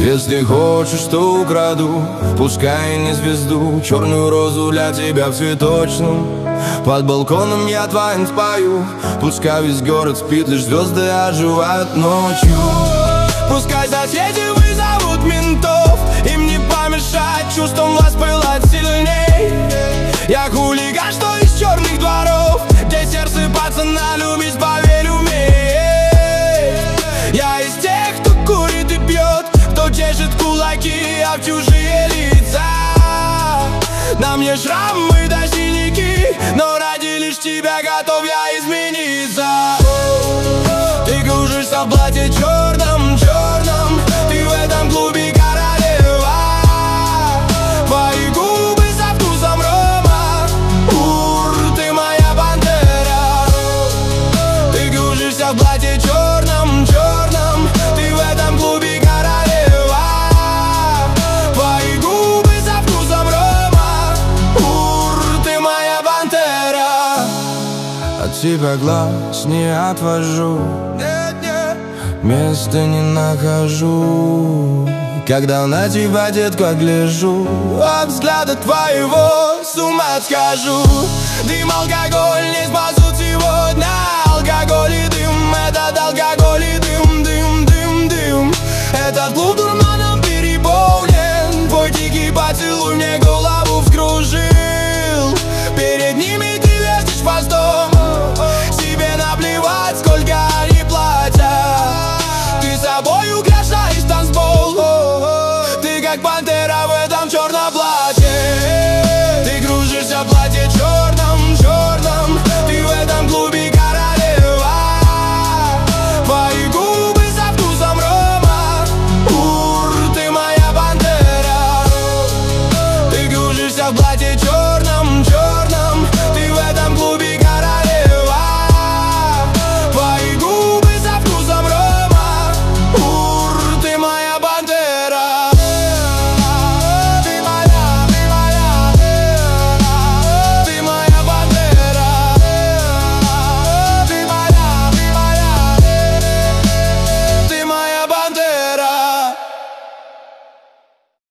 Если хочешь, то украду, пускай не звезду, черную розу для тебя в цветочном. Под балконом я твоим спою, пускай весь город спит, лишь звезды оживают ночью. Пускай соседи вызовут ментов, им не помешать чувствам воспылать сильней. Я хулиган, что из черных дворов, где сердце пацана любить, поверь, умеет. Я из тех, кто курит и пьет, кто чешет кулаки, а в чужие лица. На мне шрамы да синяки, но ради лишь тебя готов я измениться. Ты кружишься в платье черном, черном, ты в этом клубе королева. Твои губы со вкусом рома, ты моя пантера. Ты кружишься в платье черном, черном, ты в этом клубе королева. Твои губы со вкусом рома, ты моя пантера. От тебя глаз не отвожу, места не нахожу, когда на тебя, детка, гляжу. От взгляда твоего с ума схожу. Дым, алкоголь не спасут сегодня. Алкоголь и дым, этот алкоголь и дым, дым, дым, дым. Этот клуб дурманом переполнен. Твой дикий поцелуй мне голову вскружил. Перед ними ты вертишь хвостом, себе наплевать, сколько они платят. Ты собой украшаешь